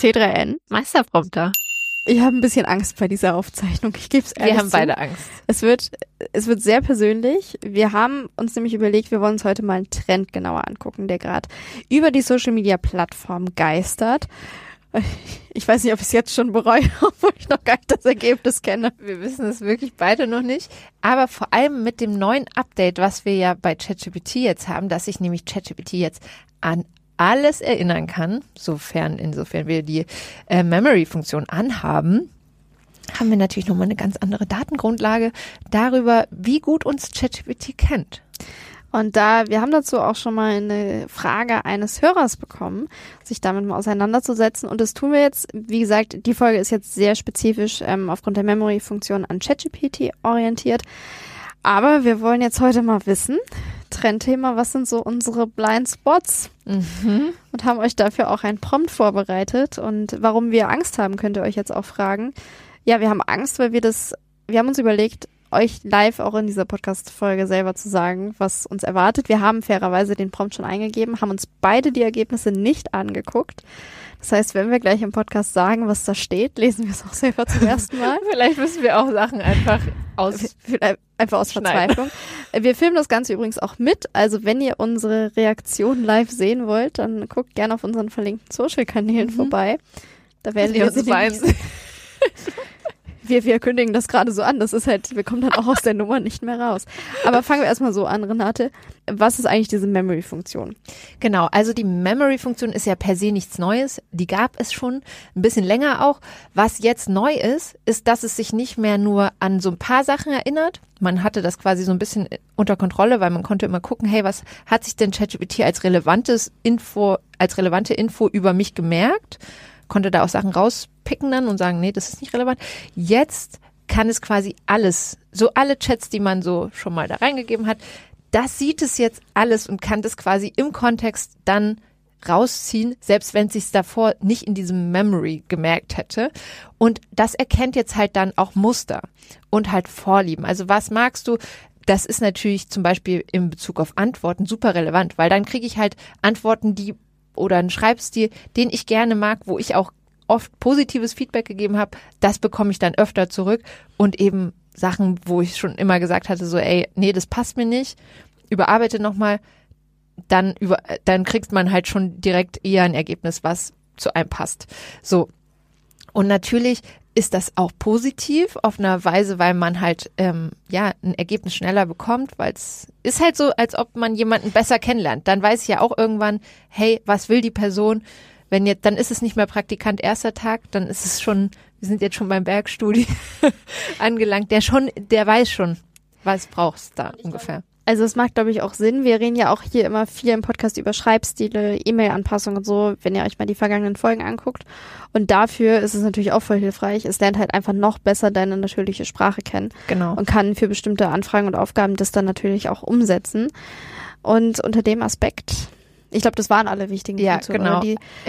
T3N. Meisterprompter. Ich habe ein bisschen Angst bei dieser Aufzeichnung. Ich gebe es ehrlich Wir haben zu. beide Angst. Es wird sehr persönlich. Wir haben uns nämlich überlegt, wir wollen uns heute mal einen Trend genauer angucken, der gerade über die Social-Media-Plattform geistert. Ich weiß nicht, ob ich es jetzt schon bereue, obwohl ich noch gar nicht das Ergebnis kenne. Wir wissen es wirklich beide noch nicht. Aber vor allem mit dem neuen Update, was wir ja bei ChatGPT jetzt haben, dass sich nämlich ChatGPT jetzt an alles erinnern kann, insofern wir die Memory-Funktion anhaben, haben wir natürlich nochmal eine ganz andere Datengrundlage darüber, wie gut uns ChatGPT kennt. Und wir haben dazu auch schon mal eine Frage eines Hörers bekommen, sich damit mal auseinanderzusetzen. Und das tun wir jetzt. Wie gesagt, die Folge ist jetzt sehr spezifisch aufgrund der Memory-Funktion an ChatGPT orientiert. Aber wir wollen jetzt heute mal wissen, Trendthema, was sind so unsere Blind Spots? Und haben euch dafür auch ein Prompt vorbereitet. Und warum wir Angst haben, könnt ihr euch jetzt auch fragen. Ja, wir haben Angst, weil wir haben uns überlegt, euch live auch in dieser Podcast-Folge selber zu sagen, was uns erwartet. Wir haben fairerweise den Prompt schon eingegeben, haben uns beide die Ergebnisse nicht angeguckt. Das heißt, wenn wir gleich im Podcast sagen, was da steht, lesen wir es auch selber zum ersten Mal. Vielleicht müssen wir auch Sachen einfach aus Verzweiflung. Wir filmen das Ganze übrigens auch mit. Also wenn ihr unsere Reaktion live sehen wollt, dann guckt gerne auf unseren verlinkten Social-Kanälen vorbei. Da werden wir Wir kündigen das gerade so an. Das ist halt, wir kommen dann auch aus der Nummer nicht mehr raus. Aber fangen wir erstmal so an, Renate. Was ist eigentlich diese Memory-Funktion? Genau, also die Memory-Funktion ist ja per se nichts Neues. Die gab es schon ein bisschen länger auch. Was jetzt neu ist, dass es sich nicht mehr nur an so ein paar Sachen erinnert. Man hatte das quasi so ein bisschen unter Kontrolle, weil man konnte immer gucken, hey, was hat sich denn ChatGPT als relevante Info über mich gemerkt? Konnte da auch Sachen rauspicken dann und sagen, nee, das ist nicht relevant. Jetzt kann es quasi alles, so alle Chats, die man so schon mal da reingegeben hat, das sieht es jetzt alles und kann das quasi im Kontext dann rausziehen, selbst wenn es sich davor nicht in diesem Memory gemerkt hätte. Und das erkennt jetzt halt dann auch Muster und halt Vorlieben. Also was magst du? Das ist natürlich zum Beispiel in Bezug auf Antworten super relevant, weil dann kriege ich halt Antworten, oder einen Schreibstil, den ich gerne mag, wo ich auch oft positives Feedback gegeben habe, das bekomme ich dann öfter zurück und eben Sachen, wo ich schon immer gesagt hatte, so nee, das passt mir nicht, überarbeite nochmal, dann kriegt man halt schon direkt eher ein Ergebnis, was zu einem passt. So. Und natürlich ist das auch positiv auf einer Weise, weil man halt ein Ergebnis schneller bekommt, weil es ist halt so, als ob man jemanden besser kennenlernt. Dann weiß ich ja auch irgendwann, hey, was will die Person? Dann ist es nicht mehr Praktikant erster Tag, dann ist es schon, wir sind jetzt schon beim Bergstudie angelangt, der weiß schon, was brauchst da ungefähr. Also es macht, glaube ich, auch Sinn. Wir reden ja auch hier immer viel im Podcast über Schreibstile, E-Mail-Anpassungen und so, wenn ihr euch mal die vergangenen Folgen anguckt. Und dafür ist es natürlich auch voll hilfreich. Es lernt halt einfach noch besser deine natürliche Sprache kennen. Genau. Und kann für bestimmte Anfragen und Aufgaben das dann natürlich auch umsetzen. Und unter dem Aspekt, ich glaube, das waren alle wichtigen Punkte. Genau.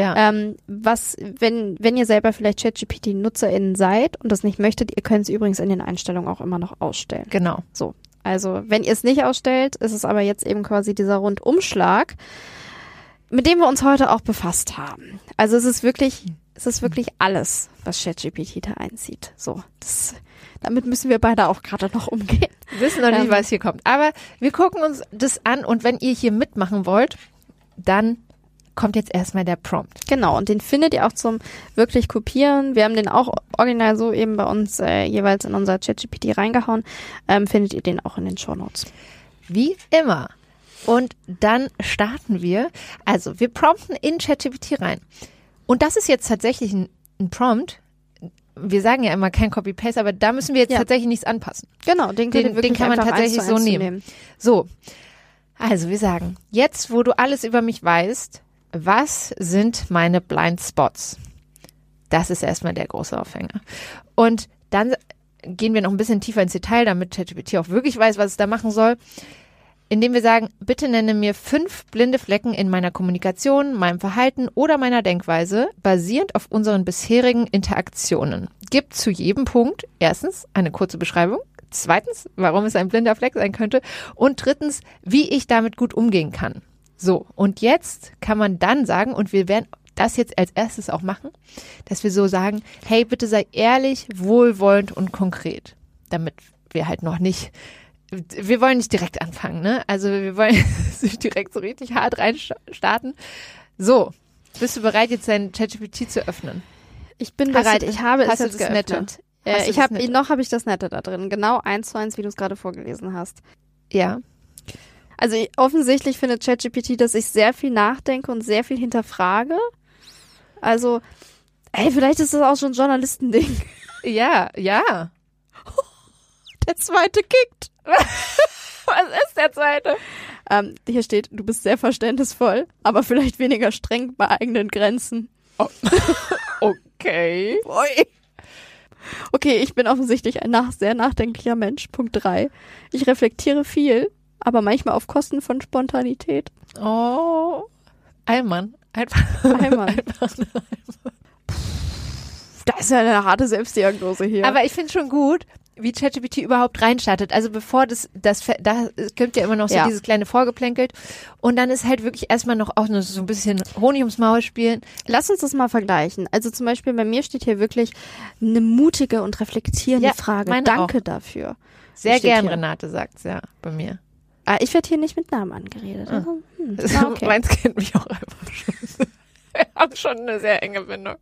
Wenn ihr selber vielleicht ChatGPT-NutzerInnen seid und das nicht möchtet, ihr könnt es übrigens in den Einstellungen auch immer noch ausstellen. Genau. So. Also, wenn ihr es nicht ausstellt, ist es aber jetzt eben quasi dieser Rundumschlag, mit dem wir uns heute auch befasst haben. Also es ist wirklich alles, was ChatGPT da einzieht. So, damit müssen wir beide auch gerade noch umgehen. Wir wissen noch nicht, was hier kommt. Aber wir gucken uns das an und wenn ihr hier mitmachen wollt, dann kommt jetzt erstmal der Prompt. Genau, und den findet ihr auch zum wirklich Kopieren. Wir haben den auch original so eben bei uns jeweils in unser ChatGPT reingehauen. Findet ihr den auch in den Shownotes. Wie immer. Und dann starten wir. Also wir prompten in ChatGPT rein. Und das ist jetzt tatsächlich ein Prompt. Wir sagen ja immer kein Copy-Paste, aber da müssen wir jetzt tatsächlich nichts anpassen. Genau, den kann man tatsächlich so nehmen. So, also wir sagen, jetzt wo du alles über mich weißt, was sind meine Blind Spots? Das ist erstmal der große Aufhänger. Und dann gehen wir noch ein bisschen tiefer ins Detail, damit ChatGPT auch wirklich weiß, was es da machen soll. Indem wir sagen, bitte nenne mir 5 blinde Flecken in meiner Kommunikation, meinem Verhalten oder meiner Denkweise, basierend auf unseren bisherigen Interaktionen. Gib zu jedem Punkt erstens eine kurze Beschreibung, zweitens, warum es ein blinder Fleck sein könnte und drittens, wie ich damit gut umgehen kann. So, und jetzt kann man dann sagen, und wir werden das jetzt als erstes auch machen, dass wir so sagen, hey, bitte sei ehrlich, wohlwollend und konkret, damit wir halt noch nicht, wir wollen nicht direkt anfangen, ne? Also wir wollen nicht direkt so richtig hart reinstarten. So, bist du bereit, jetzt dein ChatGPT zu öffnen? Ich bin bereit, ich habe es jetzt geöffnet. Noch habe ich das Nette da drin, genau 1:1, wie du es gerade vorgelesen hast. Ja. Also offensichtlich findet ChatGPT, dass ich sehr viel nachdenke und sehr viel hinterfrage. Also, vielleicht ist das auch schon ein Journalistending. Ja. Der zweite kickt. Was ist der zweite? Hier steht, du bist sehr verständnisvoll, aber vielleicht weniger streng bei eigenen Grenzen. Oh. Okay. Okay, ich bin offensichtlich ein sehr nachdenklicher Mensch. Punkt 3. Ich reflektiere viel, aber manchmal auf Kosten von Spontanität. Oh. Allmann. Allmann. Da ist ja eine harte Selbstdiagnose hier. Aber ich finde schon gut, wie ChatGPT überhaupt reinstartet. Also bevor da kommt ja immer noch so dieses kleine Vorgeplänkelt. Und dann ist halt wirklich erstmal noch auch nur so ein bisschen Honig ums Maul spielen. Lass uns das mal vergleichen. Also zum Beispiel bei mir steht hier wirklich eine mutige und reflektierende Frage. Danke auch. Dafür. Sehr gern, Renate sagt's, ja, bei mir. Ich werde hier nicht mit Namen angeredet. Also, okay. Meins kennt mich auch einfach schon. Wir haben schon eine sehr enge Bindung.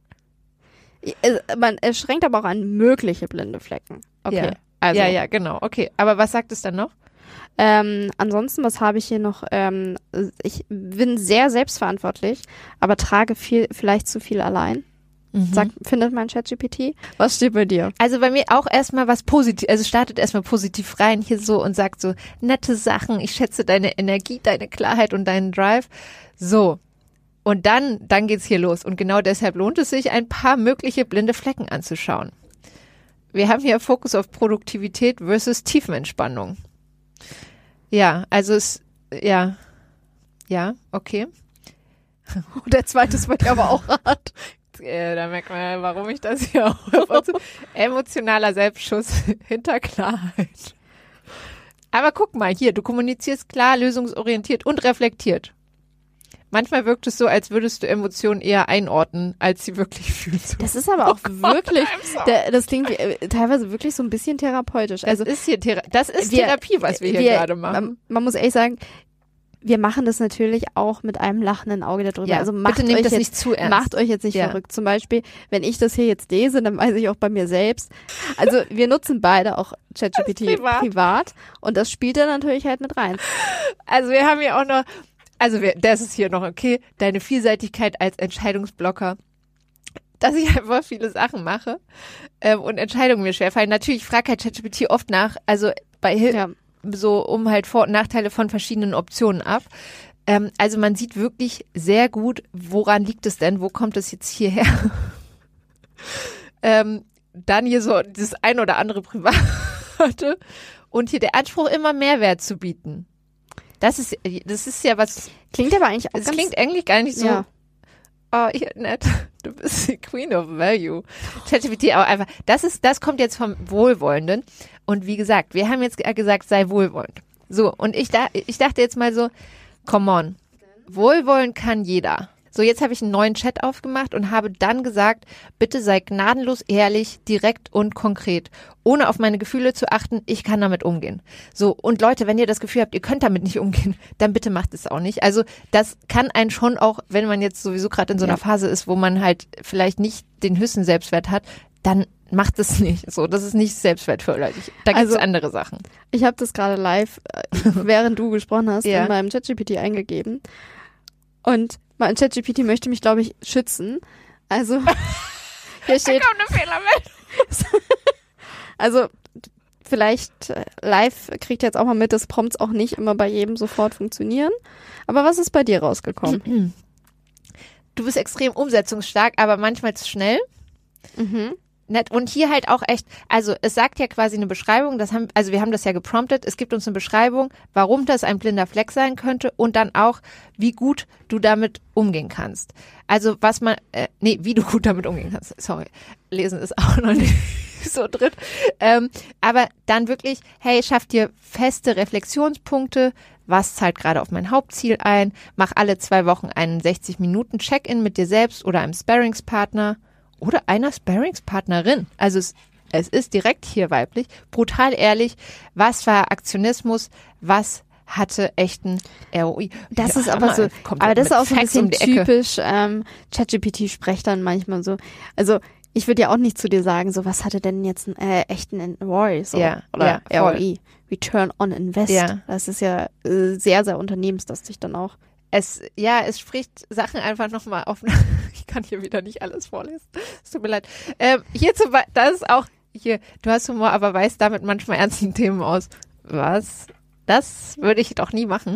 Es schränkt aber auch an mögliche blinde Flecken. Okay. Ja. Also. Ja, genau. Okay. Aber was sagt es dann noch? Ansonsten, was habe ich hier noch? Ich bin sehr selbstverantwortlich, aber trage vielleicht zu viel allein. Findet mein ChatGPT. Was steht bei dir? Also bei mir auch erstmal was positiv, also startet erstmal positiv rein hier so und sagt so nette Sachen. Ich schätze deine Energie, deine Klarheit und deinen Drive. So. Und dann geht's hier los. Und genau deshalb lohnt es sich, ein paar mögliche blinde Flecken anzuschauen. Wir haben hier Fokus auf Produktivität versus Tiefenentspannung. Ja, also ja, okay. Der zweite ist bei dir aber auch hart. Da merkt man ja, warum ich das hier auch emotionaler Selbstschuss hinter Klarheit. Aber guck mal hier, du kommunizierst klar, lösungsorientiert und reflektiert. Manchmal wirkt es so, als würdest du Emotionen eher einordnen, als sie wirklich fühlst. Das ist aber auch wirklich, das klingt teilweise wirklich so ein bisschen therapeutisch. Also das ist Therapie, was wir hier gerade machen. Man muss ehrlich sagen, wir machen das natürlich auch mit einem lachenden Auge darüber. Ja, also bitte nehmt das nicht zu ernst. Macht euch jetzt nicht verrückt. Zum Beispiel, wenn ich das hier jetzt lese, dann weiß ich auch bei mir selbst. Also wir nutzen beide auch ChatGPT privat und das spielt dann natürlich halt mit rein. Also wir haben hier auch noch, das ist hier noch okay, deine Vielseitigkeit als Entscheidungsblocker. Dass ich einfach viele Sachen mache und Entscheidungen mir schwerfallen. Natürlich frage halt ChatGPT oft nach, also so um halt Vor- und Nachteile von verschiedenen Optionen ab. Also man sieht wirklich sehr gut, woran liegt es denn, wo kommt es jetzt hierher? Dann hier so das ein oder andere Private und hier der Anspruch, immer Mehrwert zu bieten. Das ist ja was. Klingt aber eigentlich auch es klingt eigentlich gar nicht so. Ja. Oh, nett. Du bist die Queen of Value. ChatGPT auch einfach. Das kommt jetzt vom Wohlwollenden. Und wie gesagt, wir haben jetzt gesagt, sei wohlwollend. So, und ich dachte jetzt mal so, come on. Wohlwollend kann jeder. So, jetzt habe ich einen neuen Chat aufgemacht und habe dann gesagt, bitte sei gnadenlos ehrlich, direkt und konkret. Ohne auf meine Gefühle zu achten, ich kann damit umgehen. So, und Leute, wenn ihr das Gefühl habt, ihr könnt damit nicht umgehen, dann bitte macht es auch nicht. Also das kann einen schon auch, wenn man jetzt sowieso gerade in so einer Phase ist, wo man halt vielleicht nicht den höchsten Selbstwert hat, dann macht es nicht. So, das ist nicht selbstwertförderlich. Da gibt es andere Sachen. Ich habe das gerade live, während du gesprochen hast, in meinem ChatGPT eingegeben. Und mein ChatGPT möchte mich, glaube ich, schützen. Also, hier steht... Da kommt eine Fehlermeldung. Also, vielleicht live kriegt ihr jetzt auch mal mit, dass Prompts auch nicht immer bei jedem sofort funktionieren. Aber was ist bei dir rausgekommen? Du bist extrem umsetzungsstark, aber manchmal zu schnell. nett. Und hier halt auch echt, also es sagt ja quasi eine Beschreibung, wir haben das ja gepromptet, es gibt uns eine Beschreibung, warum das ein blinder Fleck sein könnte und dann auch, wie gut du damit umgehen kannst. Also wie du gut damit umgehen kannst. Sorry, lesen ist auch noch nicht so drin. Aber dann wirklich, hey, schaff dir feste Reflexionspunkte, was zahlt gerade auf mein Hauptziel ein, mach alle 2 Wochen einen 60-Minuten Check-in mit dir selbst oder einem Sparringspartner oder einer Sparringspartnerin. Also es ist direkt hier weiblich, brutal ehrlich, was war Aktionismus, was hatte echten ROI. Das ist aber so, aber das ist auch so ein bisschen typisch, ChatGPT spricht dann manchmal so, also ich würde ja auch nicht zu dir sagen, so was hatte denn jetzt einen echten ROI so, oder ROI, Return on Invest. Ja. Das ist ja sehr, sehr unternehmenslastig dann auch. Es spricht Sachen einfach nochmal auf. Ich kann hier wieder nicht alles vorlesen. Es tut mir leid. Das ist auch hier, du hast Humor, aber weißt damit manchmal ernsten Themen aus. Was? Das würde ich doch nie machen.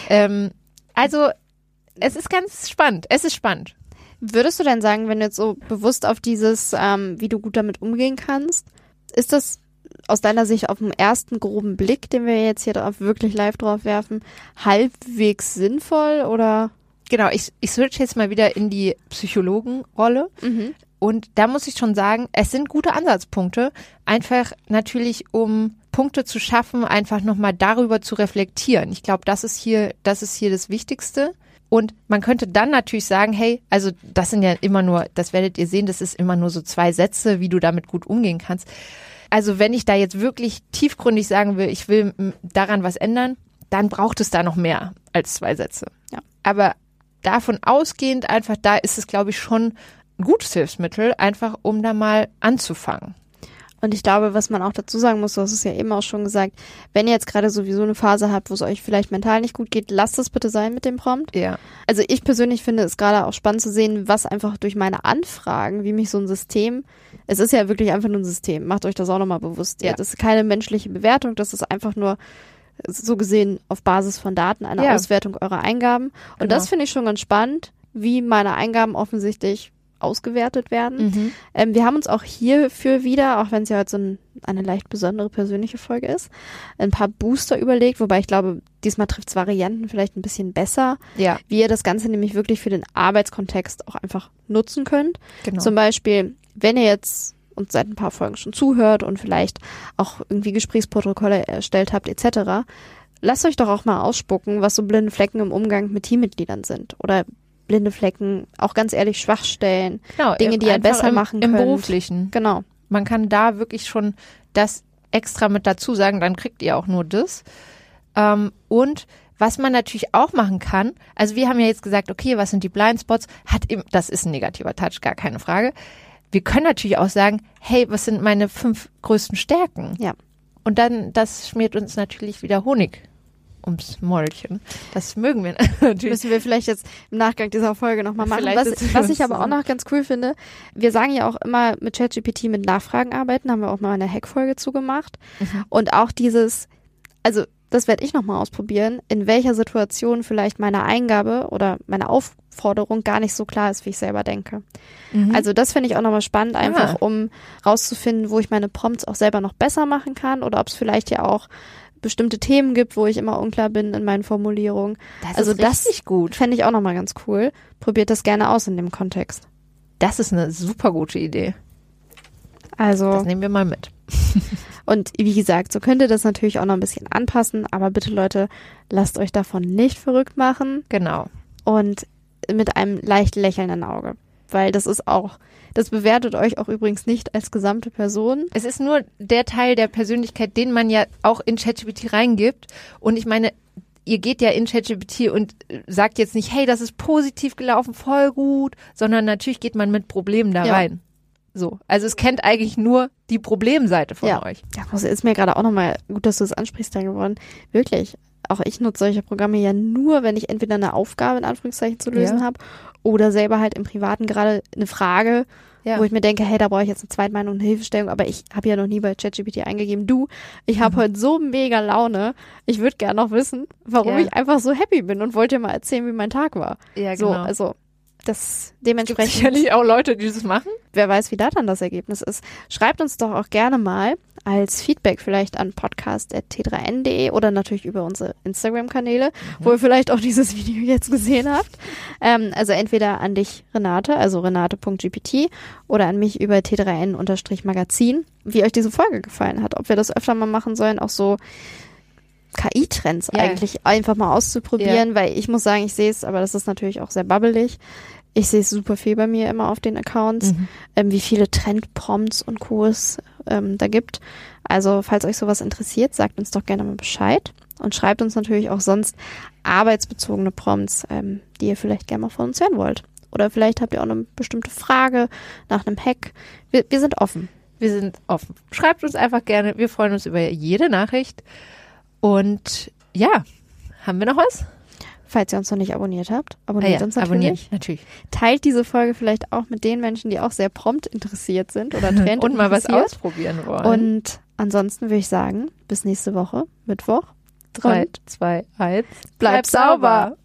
Also, es ist ganz spannend. Es ist spannend. Würdest du denn sagen, wenn du jetzt so bewusst auf dieses, wie du gut damit umgehen kannst, ist das aus deiner Sicht auf den ersten groben Blick, den wir jetzt hier wirklich live drauf werfen, halbwegs sinnvoll oder? Genau, ich switch jetzt mal wieder in die Psychologenrolle. Mhm. Und da muss ich schon sagen, es sind gute Ansatzpunkte, einfach natürlich, um Punkte zu schaffen, einfach nochmal darüber zu reflektieren. Ich glaube, das ist hier das Wichtigste. Und man könnte dann natürlich sagen, hey, also das sind ja immer nur, das werdet ihr sehen, das ist immer nur so 2 Sätze, wie du damit gut umgehen kannst. Also wenn ich da jetzt wirklich tiefgründig sagen will, ich will daran was ändern, dann braucht es da noch mehr als 2 Sätze. Ja. Aber davon ausgehend einfach, da ist es, glaube ich, schon ein gutes Hilfsmittel, einfach um da mal anzufangen. Und ich glaube, was man auch dazu sagen muss, du hast es ja eben auch schon gesagt, wenn ihr jetzt gerade sowieso eine Phase habt, wo es euch vielleicht mental nicht gut geht, lasst es bitte sein mit dem Prompt. Ja. Also ich persönlich finde es gerade auch spannend zu sehen, was einfach durch meine Anfragen, wie mich so ein System, es ist ja wirklich einfach nur ein System, macht euch das auch nochmal bewusst. Ja. Das ist keine menschliche Bewertung, das ist einfach nur so gesehen auf Basis von Daten eine Auswertung eurer Eingaben. Und das finde ich schon ganz spannend, wie meine Eingaben offensichtlich ausgewertet werden. Mhm. Wir haben uns auch hierfür wieder, auch wenn es ja heute so eine leicht besondere persönliche Folge ist, ein paar Booster überlegt, wobei ich glaube, diesmal trifft es Varianten vielleicht ein bisschen besser, wie ihr das Ganze nämlich wirklich für den Arbeitskontext auch einfach nutzen könnt. Genau. Zum Beispiel, wenn ihr jetzt uns seit ein paar Folgen schon zuhört und vielleicht auch irgendwie Gesprächsprotokolle erstellt habt etc., lasst euch doch auch mal ausspucken, was so blinde Flecken im Umgang mit Teammitgliedern sind oder blinde Flecken, auch ganz ehrlich Schwachstellen, genau, Dinge, die ihr besser machen könnt. Im Beruflichen. Genau. Man kann da wirklich schon das extra mit dazu sagen, dann kriegt ihr auch nur das. Und was man natürlich auch machen kann, also wir haben ja jetzt gesagt, okay, was sind die Blindspots? Das ist ein negativer Touch, gar keine Frage. Wir können natürlich auch sagen, hey, was sind meine 5 größten Stärken? Ja. Und dann, das schmiert uns natürlich wieder Honig ums Mäulchen. Das mögen wir natürlich. Müssen wir vielleicht jetzt im Nachgang dieser Folge nochmal machen. Was ich aber auch noch ganz cool finde, wir sagen ja auch immer mit ChatGPT mit Nachfragen arbeiten, haben wir auch mal eine Hack-Folge zugemacht. Mhm. Und auch dieses, also das werde ich nochmal ausprobieren, in welcher Situation vielleicht meine Eingabe oder meine Aufforderung gar nicht so klar ist, wie ich selber denke. Mhm. Also das finde ich auch nochmal spannend, einfach um rauszufinden, wo ich meine Prompts auch selber noch besser machen kann oder ob es vielleicht ja auch bestimmte Themen gibt, wo ich immer unklar bin in meinen Formulierungen. Das ist richtig gut. Fände ich auch nochmal ganz cool. Probiert das gerne aus in dem Kontext. Das ist eine super gute Idee. Also. Das nehmen wir mal mit. Und wie gesagt, so könnt ihr das natürlich auch noch ein bisschen anpassen, aber bitte Leute, lasst euch davon nicht verrückt machen. Genau. Und mit einem leicht lächelnden Auge. Weil das ist auch, das bewertet euch auch übrigens nicht als gesamte Person. Es ist nur der Teil der Persönlichkeit, den man ja auch in ChatGPT reingibt. Und ich meine, ihr geht ja in ChatGPT und sagt jetzt nicht, hey, das ist positiv gelaufen, voll gut, sondern natürlich geht man mit Problemen da rein. So, also es kennt eigentlich nur die Problemseite von euch. Ja, das ist mir gerade auch nochmal gut, dass du das ansprichst, da geworden. Wirklich. Auch ich nutze solche Programme ja nur, wenn ich entweder eine Aufgabe in Anführungszeichen zu lösen habe oder selber halt im Privaten gerade eine Frage, wo ich mir denke, hey, da brauche ich jetzt eine Zweitmeinung, eine Hilfestellung, aber ich habe ja noch nie bei ChatGPT eingegeben, ich habe heute so mega Laune, ich würde gerne noch wissen, warum ich einfach so happy bin und wollte dir mal erzählen, wie mein Tag war. Ja, so, genau. Also das Gibt dementsprechend, sicherlich auch Leute, die das machen. wer weiß, wie da dann das Ergebnis ist. Schreibt uns doch auch gerne mal als Feedback vielleicht an podcast@t3n.de oder natürlich über unsere Instagram-Kanäle, wo ihr vielleicht auch dieses Video jetzt gesehen habt. Also entweder an dich, Renate, also renate.gpt oder an mich über t3n_magazin, wie euch diese Folge gefallen hat. Ob wir das öfter mal machen sollen, auch so KI-Trends eigentlich einfach mal auszuprobieren, weil ich muss sagen, ich sehe es, aber das ist natürlich auch sehr babbelig. Ich sehe es super viel bei mir immer auf den Accounts, wie viele Trendprompts und Co. es da gibt. Also falls euch sowas interessiert, sagt uns doch gerne mal Bescheid und schreibt uns natürlich auch sonst arbeitsbezogene Prompts, die ihr vielleicht gerne mal von uns hören wollt. Oder vielleicht habt ihr auch eine bestimmte Frage nach einem Hack. Wir sind offen. Wir sind offen. Schreibt uns einfach gerne. Wir freuen uns über jede Nachricht. Und ja, haben wir noch was? Falls ihr uns noch nicht abonniert habt, abonniert uns natürlich. Abonniert, natürlich. Teilt diese Folge vielleicht auch mit den Menschen, die auch sehr prompt interessiert sind oder Trend und mal was interessiert. ausprobieren wollen. Und ansonsten würde ich sagen, bis nächste Woche, Mittwoch. 3, 2, 1. Bleib sauber.